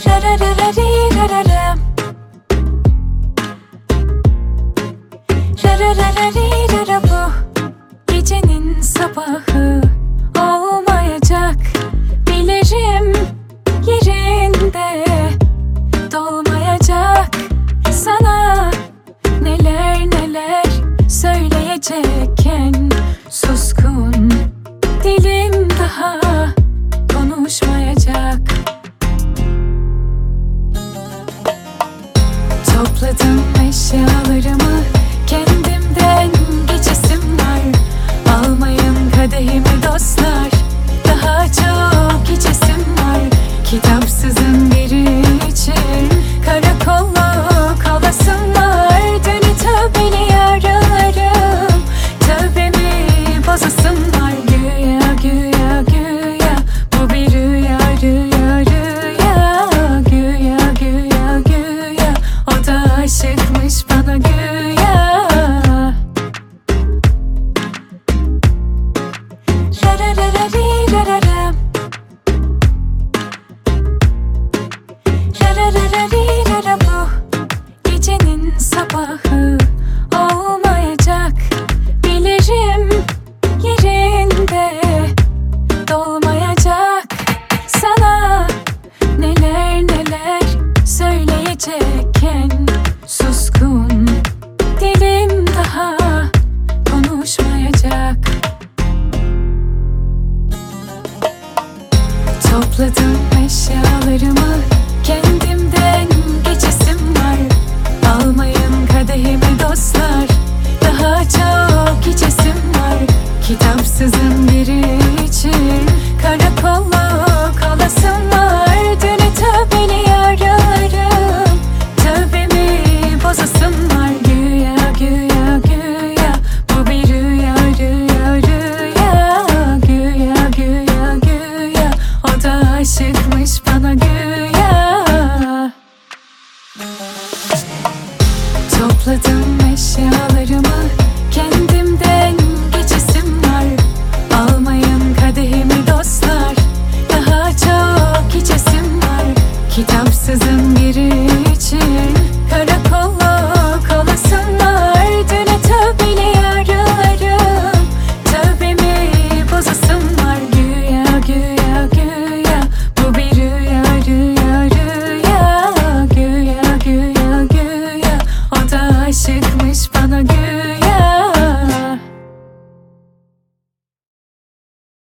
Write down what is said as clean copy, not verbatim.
Rararararirararam. Rararararirara, bu gecenin sabahı olmayacak. Bilirim yerinde dolmayacak. Sana neler neler söyleyecekken suskun dilim daha konuşmayacak. Topladım eşyalarımı, kendimden geçesim var. Almayın kadehimi dostlar, daha çok içesim var. Kitapsızın biri için karakolluk kalasım var. Dönü tövbeli yaralarım, tövbemi bozasım var. Güya güya güya bu bir rüya, rüya rüya. Güya güya güya o da aşıkmış bana güya. Rararararirararam. Rararararirara, bu gecenin sabahı olmayacak. Bilirim yerinde dolmayacak. Sana neler neler söyleyecekken suskun dilim daha konuşmayacak. Topladım eşyalarımı,